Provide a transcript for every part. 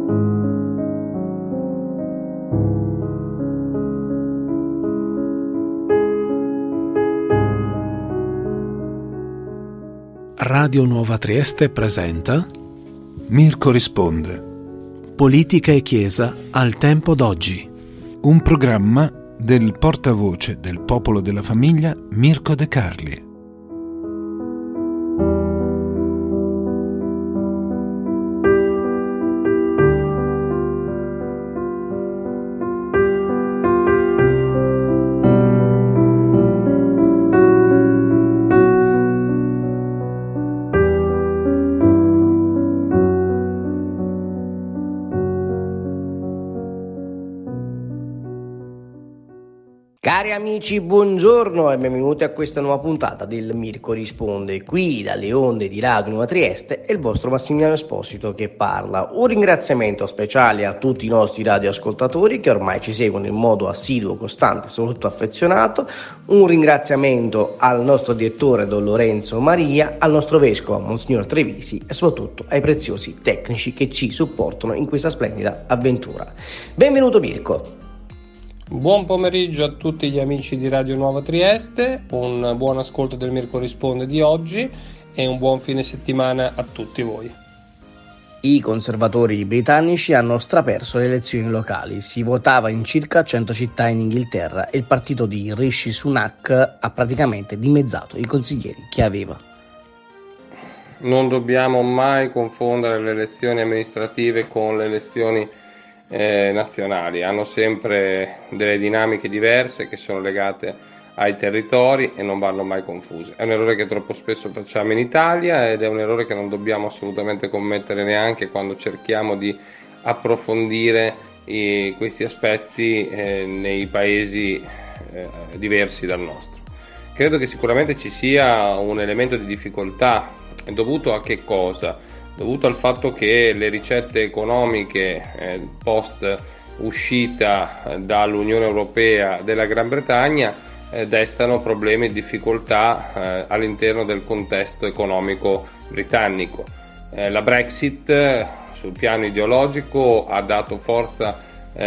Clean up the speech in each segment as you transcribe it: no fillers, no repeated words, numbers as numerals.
Radio Nuova Trieste presenta Mirko risponde. Politica e Chiesa al tempo d'oggi. Un programma del portavoce del Popolo della Famiglia Mirko De Carli. Cari amici, buongiorno e benvenuti a questa nuova puntata del Mirko risponde. Qui dalle onde di Radio Nuova Trieste è il vostro Massimiliano Esposito che parla. Un ringraziamento speciale a tutti i nostri radioascoltatori che ormai ci seguono in modo assiduo, costante e soprattutto affezionato. Un ringraziamento al nostro direttore Don Lorenzo Maria, al nostro vescovo Monsignor Trevisi e soprattutto ai preziosi tecnici che ci supportano in questa splendida avventura. Benvenuto Mirko. Buon pomeriggio a tutti gli amici di Radio Nuova Trieste, un buon ascolto del Mirko risponde di oggi e un buon fine settimana a tutti voi. I conservatori britannici hanno straperso le elezioni locali, si votava in circa 100 città in Inghilterra e il partito di Rishi Sunak ha praticamente dimezzato i consiglieri che aveva. Non dobbiamo mai confondere le elezioni amministrative con le elezioni nazionali, hanno sempre delle dinamiche diverse che sono legate ai territori e non vanno mai confuse. È un errore che troppo spesso facciamo in Italia ed è un errore che non dobbiamo assolutamente commettere neanche quando cerchiamo di approfondire questi aspetti nei paesi diversi dal nostro. Credo che sicuramente ci sia un elemento di difficoltà dovuto a che cosa? Dovuto al fatto che le ricette economiche post uscita dall'Unione Europea della Gran Bretagna destano problemi e difficoltà all'interno del contesto economico britannico. La Brexit sul piano ideologico ha dato forza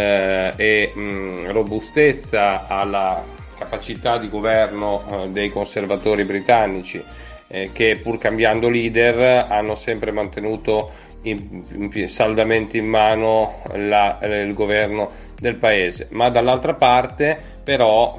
e robustezza alla capacità di governo dei conservatori britannici, che pur cambiando leader hanno sempre mantenuto saldamente in mano il governo del paese, ma dall'altra parte però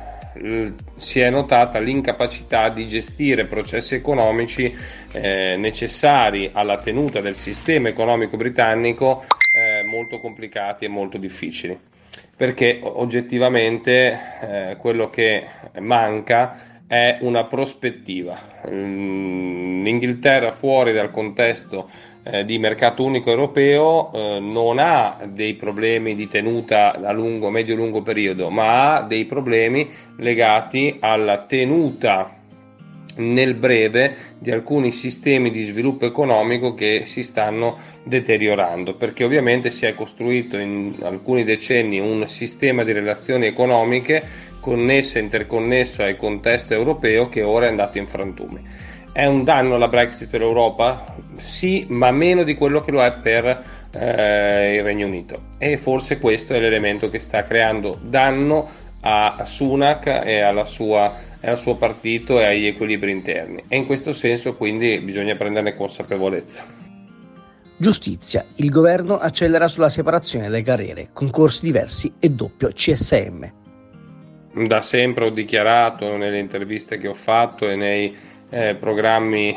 si è notata l'incapacità di gestire processi economici necessari alla tenuta del sistema economico britannico, molto complicati e molto difficili, perché oggettivamente quello che manca è una prospettiva. L'Inghilterra fuori dal contesto di mercato unico europeo non ha dei problemi di tenuta a medio-lungo periodo, ma ha dei problemi legati alla tenuta nel breve di alcuni sistemi di sviluppo economico che si stanno deteriorando, perché ovviamente si è costruito in alcuni decenni un sistema di relazioni economiche connesso e interconnesso al contesto europeo che ora è andato in frantumi. È un danno la Brexit per l'Europa? Sì, ma meno di quello che lo è per il Regno Unito, e forse questo è l'elemento che sta creando danno a Sunak e al suo partito e agli equilibri interni, e in questo senso quindi bisogna prenderne consapevolezza. Giustizia. Il governo accelera sulla separazione delle carriere, concorsi diversi e doppio CSM. Da sempre ho dichiarato nelle interviste che ho fatto e nei programmi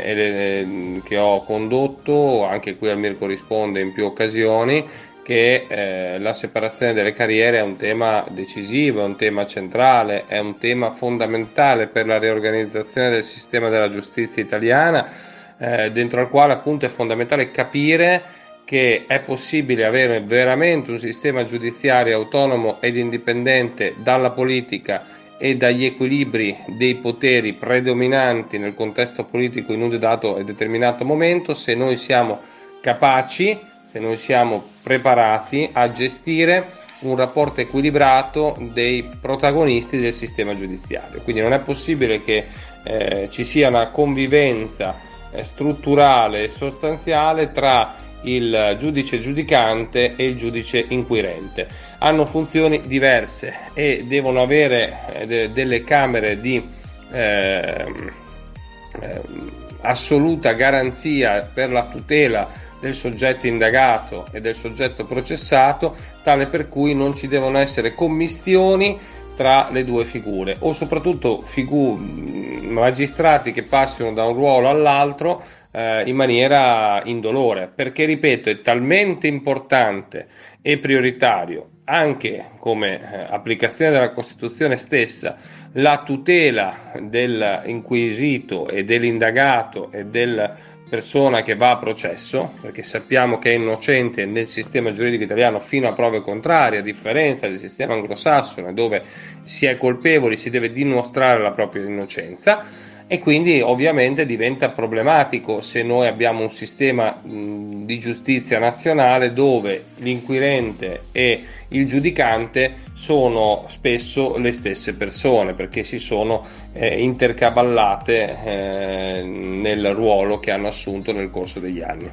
che ho condotto, anche qui al Mirko risponde in più occasioni, che la separazione delle carriere è un tema decisivo, è un tema centrale, è un tema fondamentale per la riorganizzazione del sistema della giustizia italiana, dentro al quale appunto è fondamentale capire che è possibile avere veramente un sistema giudiziario autonomo ed indipendente dalla politica e dagli equilibri dei poteri predominanti nel contesto politico in un dato e determinato momento, se noi siamo capaci, se noi siamo preparati a gestire un rapporto equilibrato dei protagonisti del sistema giudiziario. Quindi non è possibile che ci sia una convivenza strutturale e sostanziale tra il giudice giudicante e il giudice inquirente. Hanno funzioni diverse e devono avere delle camere di assoluta garanzia per la tutela del soggetto indagato e del soggetto processato, tale per cui non ci devono essere commistioni tra le due figure, o soprattutto magistrati che passino da un ruolo all'altro in maniera indolore, perché ripeto, è talmente importante e prioritario anche come applicazione della Costituzione stessa la tutela dell'inquisito e dell'indagato e della persona che va a processo, perché sappiamo che è innocente nel sistema giuridico italiano fino a prove contrarie, a differenza del sistema anglosassone dove si è colpevoli, si deve dimostrare la propria innocenza. E quindi ovviamente diventa problematico se noi abbiamo un sistema di giustizia nazionale dove l'inquirente e il giudicante sono spesso le stesse persone, perché si sono intercavallate nel ruolo che hanno assunto nel corso degli anni.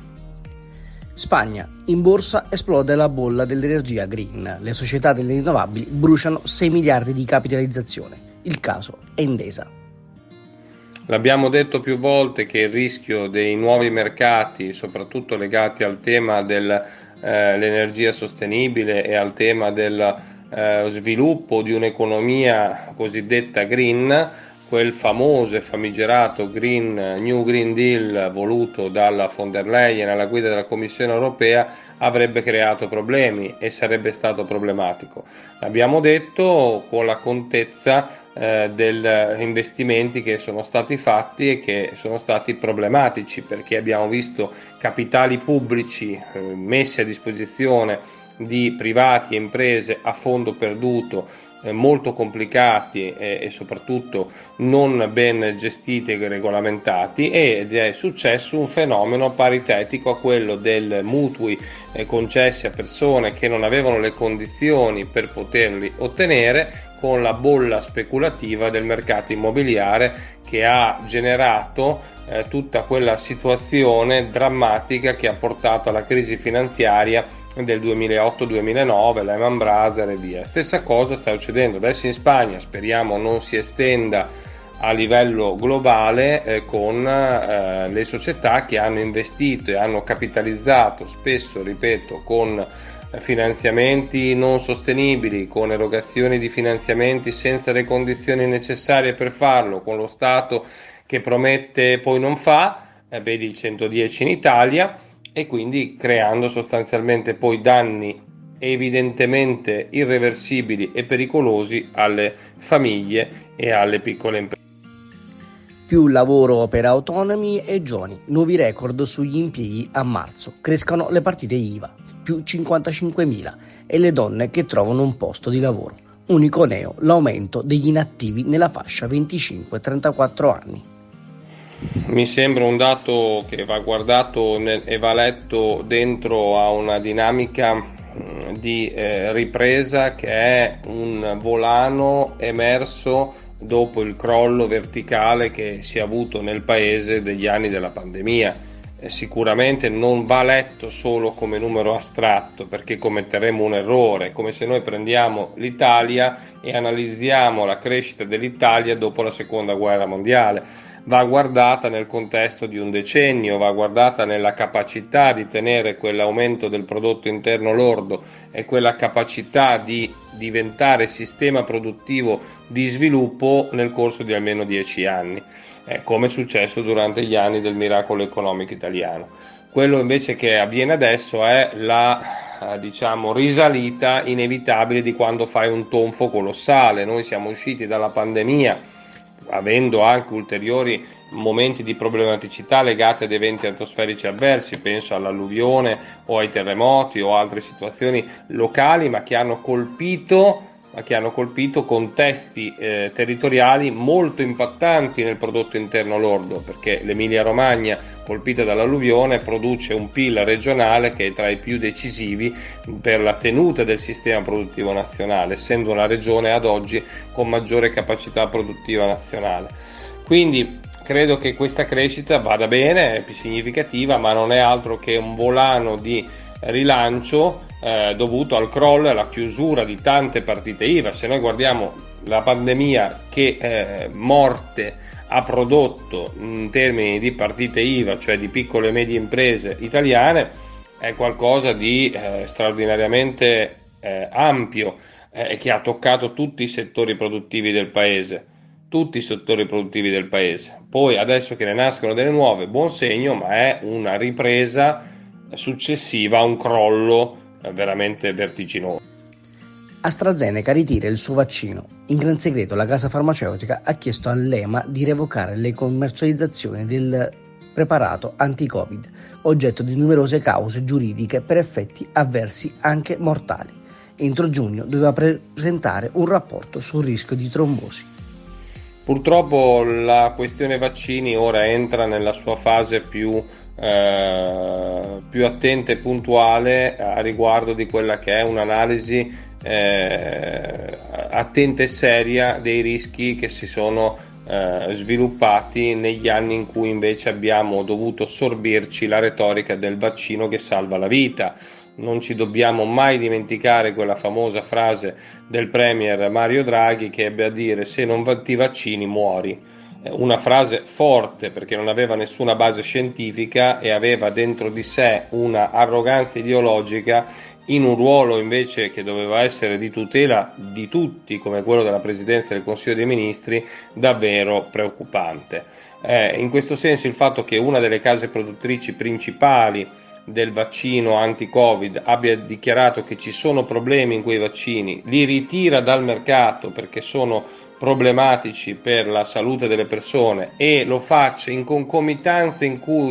Spagna. In borsa esplode la bolla dell'energia green. Le società delle rinnovabili bruciano 6 miliardi di capitalizzazione. Il caso è Endesa. L'abbiamo detto più volte che il rischio dei nuovi mercati, soprattutto legati al tema dell'energia sostenibile e al tema del sviluppo di un'economia cosiddetta green, quel famoso e famigerato New Green Deal voluto dalla von der Leyen alla guida della Commissione europea, avrebbe creato problemi e sarebbe stato problematico. L'abbiamo detto con la contezza degli investimenti che sono stati fatti e che sono stati problematici, perché abbiamo visto capitali pubblici messi a disposizione di privati e imprese a fondo perduto, molto complicati e soprattutto non ben gestiti e regolamentati, ed è successo un fenomeno paritetico a quello del mutui concessi a persone che non avevano le condizioni per poterli ottenere, con la bolla speculativa del mercato immobiliare che ha generato tutta quella situazione drammatica che ha portato alla crisi finanziaria del 2008-2009, Lehman Brothers e via. Stessa cosa sta succedendo adesso in Spagna, speriamo non si estenda a livello globale con le società che hanno investito e hanno capitalizzato, spesso, ripeto, con finanziamenti non sostenibili, con erogazioni di finanziamenti senza le condizioni necessarie per farlo, con lo Stato che promette e poi non fa, vedi il 110 in Italia, e quindi creando sostanzialmente poi danni evidentemente irreversibili e pericolosi alle famiglie e alle piccole imprese. Più lavoro per autonomi e giovani, nuovi record sugli impieghi a marzo, crescono le partite IVA, più 55.000, e le donne che trovano un posto di lavoro. Unico neo, l'aumento degli inattivi nella fascia 25-34 anni. Mi sembra un dato che va guardato e va letto dentro a una dinamica di ripresa che è un volano emerso dopo il crollo verticale che si è avuto nel paese degli anni della pandemia. Sicuramente non va letto solo come numero astratto, perché commetteremo un errore, come se noi prendiamo l'Italia e analizziamo la crescita dell'Italia dopo la seconda guerra mondiale. Va guardata nel contesto di un decennio, va guardata nella capacità di tenere quell'aumento del prodotto interno lordo e quella capacità di diventare sistema produttivo di sviluppo nel corso di almeno 10 anni, come è successo durante gli anni del miracolo economico italiano. Quello invece che avviene adesso è la risalita inevitabile di quando fai un tonfo colossale. Noi siamo usciti dalla pandemia avendo anche ulteriori momenti di problematicità legati ad eventi atmosferici avversi, penso all'alluvione o ai terremoti o altre situazioni locali, ma che hanno colpito contesti territoriali molto impattanti nel prodotto interno lordo, perché l'Emilia Romagna, colpita dall'alluvione, produce un PIL regionale che è tra i più decisivi per la tenuta del sistema produttivo nazionale, essendo la regione ad oggi con maggiore capacità produttiva nazionale. Quindi credo che questa crescita vada bene, è più significativa, ma non è altro che un volano di rilancio dovuto al crollo e alla chiusura di tante partite IVA. Se noi guardiamo la pandemia che morte ha prodotto in termini di partite IVA, cioè di piccole e medie imprese italiane, è qualcosa di straordinariamente ampio che ha toccato tutti i settori produttivi del paese. Poi adesso che ne nascono delle nuove, buon segno, ma è una ripresa successiva a un crollo veramente vertiginoso. AstraZeneca ritira il suo vaccino. In gran segreto la casa farmaceutica ha chiesto all'EMA di revocare le commercializzazioni del preparato anti-Covid, oggetto di numerose cause giuridiche per effetti avversi anche mortali. Entro giugno doveva presentare un rapporto sul rischio di trombosi. Purtroppo la questione vaccini ora entra nella sua fase più attenta e puntuale a riguardo di quella che è un'analisi attenta e seria dei rischi che si sono sviluppati negli anni in cui invece abbiamo dovuto sorbirci la retorica del vaccino che salva la vita. Non ci dobbiamo mai dimenticare quella famosa frase del premier Mario Draghi che ebbe a dire: se non ti vaccini muori. Una frase forte perché non aveva nessuna base scientifica e aveva dentro di sé una arroganza ideologica in un ruolo invece che doveva essere di tutela di tutti, come quello della Presidenza del Consiglio dei Ministri, davvero preoccupante. In questo senso il fatto che una delle case produttrici principali del vaccino anti-Covid abbia dichiarato che ci sono problemi in quei vaccini, li ritira dal mercato perché sono problematici per la salute delle persone e lo faccia in concomitanza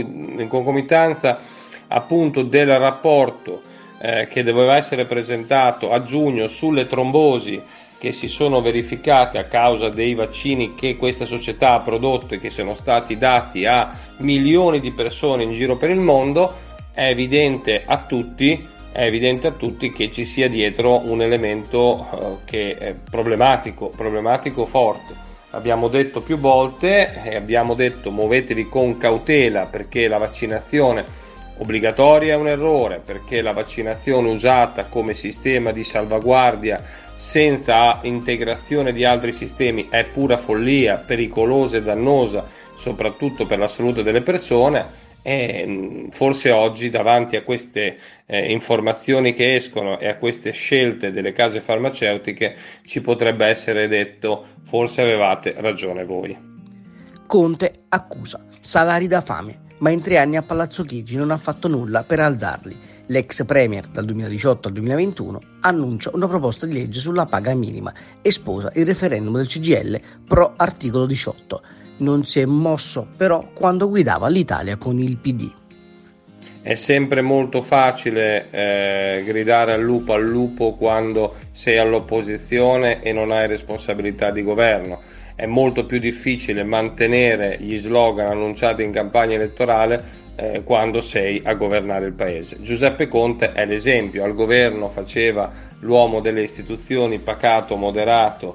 appunto del rapporto che doveva essere presentato a giugno sulle trombosi che si sono verificate a causa dei vaccini che questa società ha prodotto e che sono stati dati a milioni di persone in giro per il mondo. È evidente a tutti che ci sia dietro un elemento che è problematico forte. Abbiamo detto più volte e abbiamo detto muovetevi con cautela perché la vaccinazione obbligatoria è un errore, perché la vaccinazione usata come sistema di salvaguardia senza integrazione di altri sistemi è pura follia, pericolosa e dannosa, soprattutto per la salute delle persone. E forse oggi davanti a queste informazioni che escono e a queste scelte delle case farmaceutiche ci potrebbe essere detto: forse avevate ragione voi. Conte accusa salari da fame, ma in 3 anni a Palazzo Chigi non ha fatto nulla per alzarli. L'ex premier dal 2018 al 2021 annuncia una proposta di legge sulla paga minima e sposa il referendum del CGIL pro articolo 18. Non si è mosso però quando guidava l'Italia con il PD. È sempre molto facile gridare al lupo quando sei all'opposizione e non hai responsabilità di governo. È molto più difficile mantenere gli slogan annunciati in campagna elettorale quando sei a governare il paese. Giuseppe Conte è l'esempio. Al governo faceva l'uomo delle istituzioni, pacato, moderato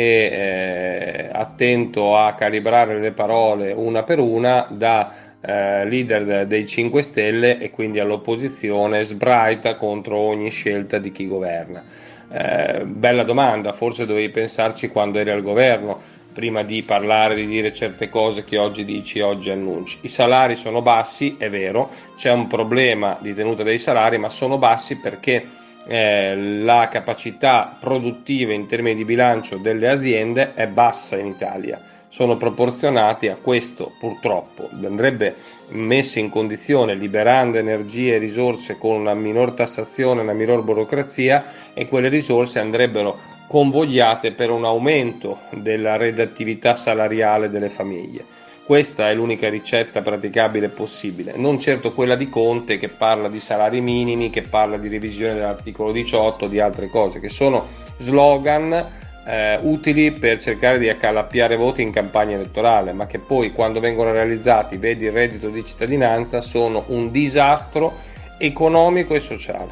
e attento a calibrare le parole una per una, da leader dei 5 Stelle e quindi all'opposizione sbraita contro ogni scelta di chi governa. Bella domanda, forse dovevi pensarci quando eri al governo prima di parlare, di dire certe cose che oggi dici, oggi annunci. I salari sono bassi, è vero, c'è un problema di tenuta dei salari, ma sono bassi perché la capacità produttiva in termini di bilancio delle aziende è bassa in Italia, sono proporzionati a questo. Purtroppo andrebbe messe in condizione, liberando energie e risorse con una minor tassazione, una minor burocrazia, e quelle risorse andrebbero convogliate per un aumento della redditività salariale delle famiglie. Questa è l'unica ricetta praticabile possibile, non certo quella di Conte che parla di salari minimi, che parla di revisione dell'articolo 18, di altre cose che sono slogan utili per cercare di accalappiare voti in campagna elettorale, ma che poi quando vengono realizzati, vedi il reddito di cittadinanza, sono un disastro economico e sociale.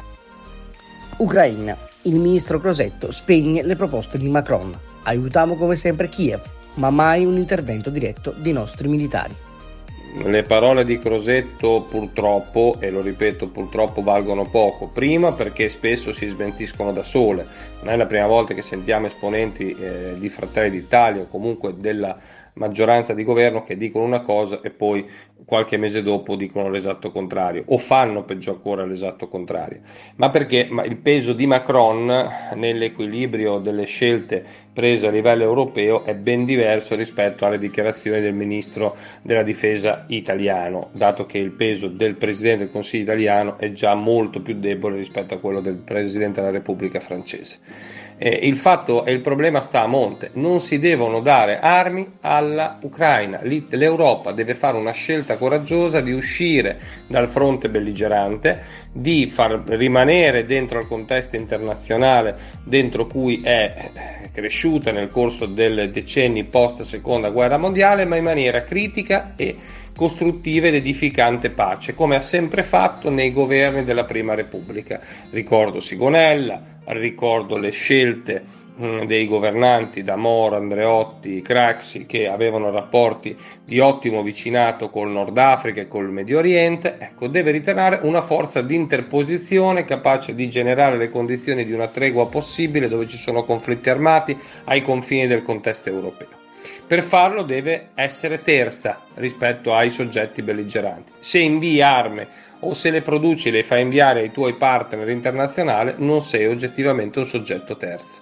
Ucraina. Il ministro Crosetto spegne le proposte di Macron. Aiutiamo come sempre Kiev. ma mai un intervento diretto dei nostri militari. Le parole di Crosetto purtroppo, e lo ripeto, purtroppo valgono poco. Prima perché spesso si smentiscono da sole. Non è la prima volta che sentiamo esponenti di Fratelli d'Italia o comunque della maggioranza di governo che dicono una cosa e poi qualche mese dopo dicono l'esatto contrario, o fanno peggio ancora l'esatto contrario. Ma perché il peso di Macron nell'equilibrio delle scelte prese a livello europeo è ben diverso rispetto alle dichiarazioni del ministro della difesa italiano, dato che il peso del presidente del Consiglio italiano è già molto più debole rispetto a quello del presidente della Repubblica francese. Il fatto e il problema sta a monte: non si devono dare armi alla Ucraina. L'Europa deve fare una scelta coraggiosa di uscire dal fronte belligerante, di far rimanere dentro al contesto internazionale dentro cui è cresciuta nel corso dei decenni post seconda guerra mondiale, ma in maniera critica e costruttiva ed edificante pace, come ha sempre fatto nei governi della Prima Repubblica. Ricordo Sigonella, ricordo le scelte dei governanti da Moro, Andreotti, Craxi, che avevano rapporti di ottimo vicinato col Nord Africa e col Medio Oriente. Ecco, deve ritenere una forza di interposizione capace di generare le condizioni di una tregua possibile dove ci sono conflitti armati ai confini del contesto europeo. Per farlo deve essere terza rispetto ai soggetti belligeranti. Se invii armi o se le produci e le fai inviare ai tuoi partner internazionali, non sei oggettivamente un soggetto terzo.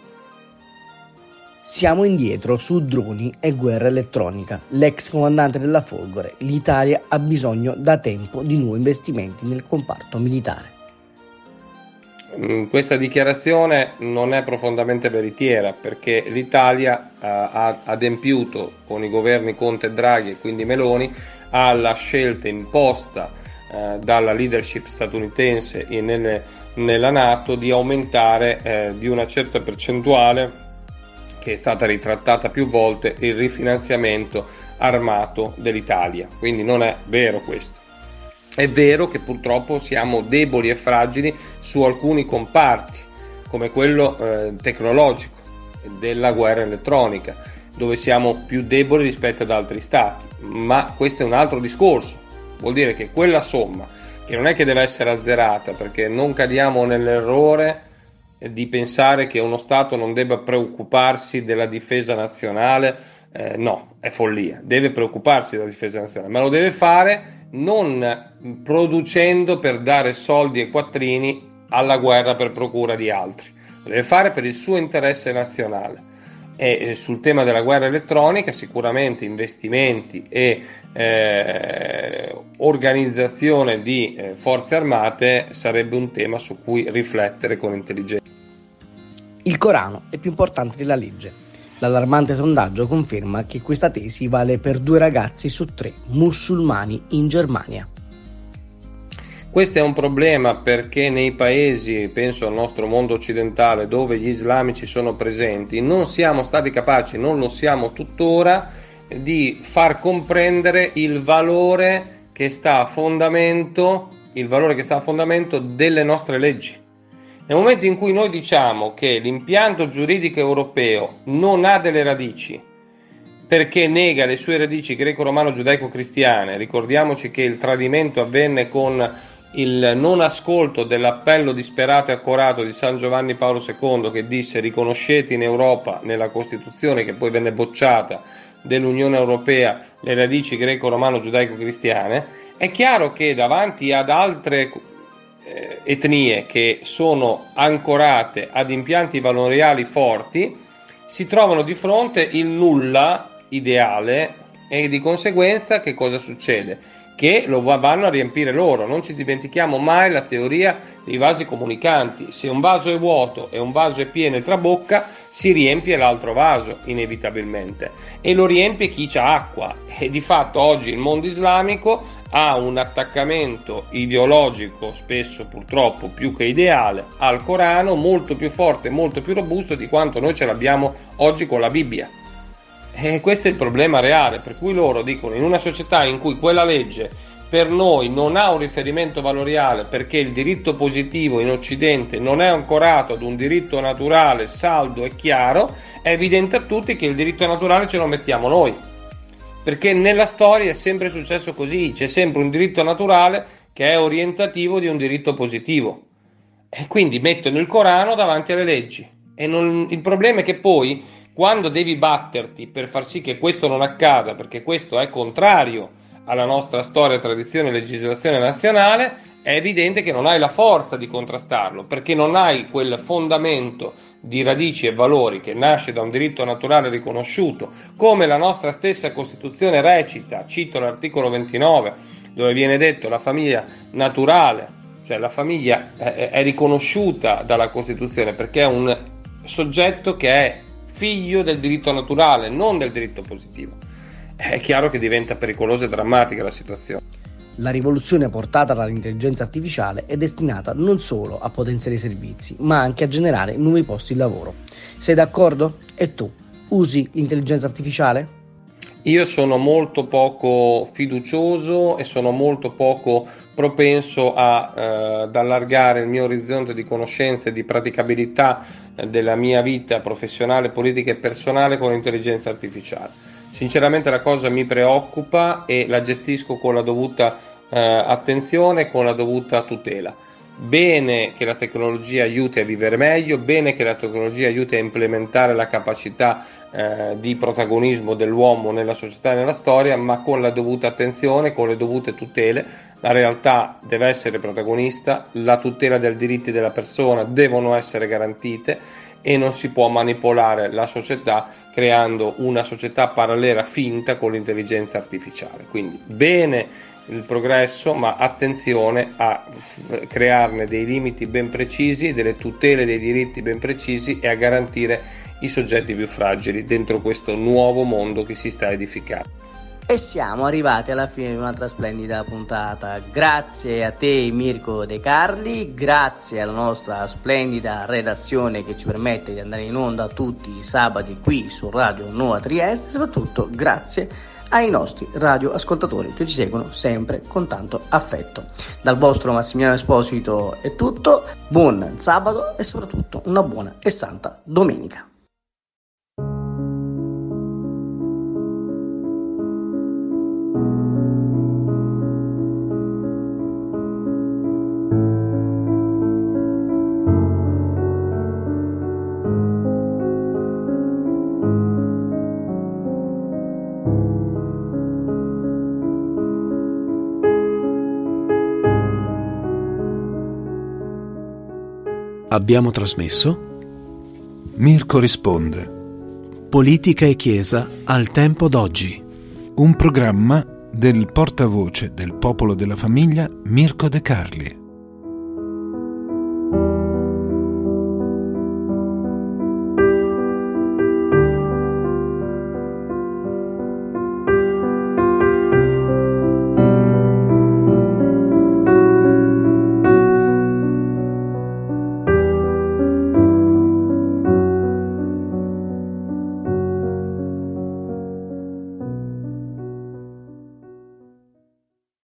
Siamo indietro su droni e guerra elettronica. L'ex comandante della Folgore: l'Italia ha bisogno da tempo di nuovi investimenti nel comparto militare. Questa dichiarazione non è profondamente veritiera, perché l'Italia ha adempiuto con i governi Conte e Draghi e quindi Meloni alla scelta imposta dalla leadership statunitense e nella NATO di aumentare di una certa percentuale, che è stata ritrattata più volte, il rifinanziamento armato dell'Italia. Quindi non è vero questo. È vero che purtroppo siamo deboli e fragili su alcuni comparti, come quello tecnologico, della guerra elettronica, dove siamo più deboli rispetto ad altri stati, ma questo è un altro discorso. Vuol dire che quella somma, che non è che deve essere azzerata, perché non cadiamo nell'errore di pensare che uno Stato non debba preoccuparsi della difesa nazionale, no, è follia. Deve preoccuparsi della difesa nazionale, ma lo deve fare non producendo per dare soldi e quattrini alla guerra per procura di altri. Lo deve fare per il suo interesse nazionale. E sul tema della guerra elettronica sicuramente investimenti e organizzazione di forze armate sarebbe un tema su cui riflettere con intelligenza. Il Corano è più importante della legge. L'allarmante sondaggio conferma che questa tesi vale per 2 ragazzi su 3 musulmani in Germania. Questo è un problema perché nei paesi, penso al nostro mondo occidentale, dove gli islamici sono presenti, non siamo stati capaci, non lo siamo tuttora, di far comprendere il valore che sta a fondamento delle nostre leggi. Nel momento in cui noi diciamo che l'impianto giuridico europeo non ha delle radici, perché nega le sue radici greco-romano-giudaico-cristiane, ricordiamoci che il tradimento avvenne con il non ascolto dell'appello disperato e accorato di San Giovanni Paolo II, che disse: riconoscete in Europa, nella Costituzione che poi venne bocciata dell'Unione Europea, le radici greco-romano-giudaico-cristiane. È chiaro che davanti ad altre etnie che sono ancorate ad impianti valoriali forti si trovano di fronte il nulla ideale, e di conseguenza che cosa succede? Che lo vanno a riempire loro. Non ci dimentichiamo mai la teoria dei vasi comunicanti: se un vaso è vuoto e un vaso è pieno e trabocca, si riempie l'altro vaso inevitabilmente, e lo riempie chi c'ha acqua. E di fatto oggi il mondo islamico ha un attaccamento ideologico, spesso purtroppo più che ideale, al Corano, molto più forte, molto più robusto di quanto noi ce l'abbiamo oggi con la Bibbia. E questo è il problema reale, per cui loro dicono: in una società in cui quella legge per noi non ha un riferimento valoriale, perché il diritto positivo in Occidente non è ancorato ad un diritto naturale saldo e chiaro, è evidente a tutti che il diritto naturale ce lo mettiamo noi, perché nella storia è sempre successo così, c'è sempre un diritto naturale che è orientativo di un diritto positivo, e quindi mettono il Corano davanti alle leggi. E il problema è che poi, quando devi batterti per far sì che questo non accada, perché questo è contrario alla nostra storia, tradizione e legislazione nazionale, è evidente che non hai la forza di contrastarlo, perché non hai quel fondamento di radici e valori che nasce da un diritto naturale riconosciuto, come la nostra stessa Costituzione recita. Cito l'articolo 29, dove viene detto la famiglia naturale, cioè la famiglia è riconosciuta dalla Costituzione perché è un soggetto che è figlio del diritto naturale, non del diritto positivo. È chiaro che diventa pericolosa e drammatica la situazione. La rivoluzione portata dall'intelligenza artificiale è destinata non solo a potenziare i servizi, ma anche a generare nuovi posti di lavoro. Sei d'accordo? E tu usi l'intelligenza artificiale? Io sono molto poco fiducioso e sono molto poco propenso ad allargare il mio orizzonte di conoscenze e di praticabilità della mia vita professionale, politica e personale con l'intelligenza artificiale. Sinceramente la cosa mi preoccupa e la gestisco con la dovuta attenzione e con la dovuta tutela. Bene che la tecnologia aiuti a vivere meglio, bene che la tecnologia aiuti a implementare la capacità di protagonismo dell'uomo nella società e nella storia, ma con la dovuta attenzione, con le dovute tutele. La realtà deve essere protagonista, la tutela dei diritti della persona devono essere garantite e non si può manipolare la società creando una società parallela finta con l'intelligenza artificiale. Quindi bene il progresso, ma attenzione a crearne dei limiti ben precisi, delle tutele dei diritti ben precisi e a garantire i soggetti più fragili dentro questo nuovo mondo che si sta edificando. E siamo arrivati alla fine di un'altra splendida puntata. Grazie a te Mirko De Carli, grazie alla nostra splendida redazione che ci permette di andare in onda tutti i sabati qui su Radio Nuova Trieste, e soprattutto grazie ai nostri radioascoltatori che ci seguono sempre con tanto affetto. Dal vostro Massimiliano Esposito è tutto, buon sabato e soprattutto una buona e santa domenica. Abbiamo trasmesso Mirko risponde. Politica e Chiesa al tempo d'oggi. Un programma del portavoce del Popolo della Famiglia Mirko De Carli.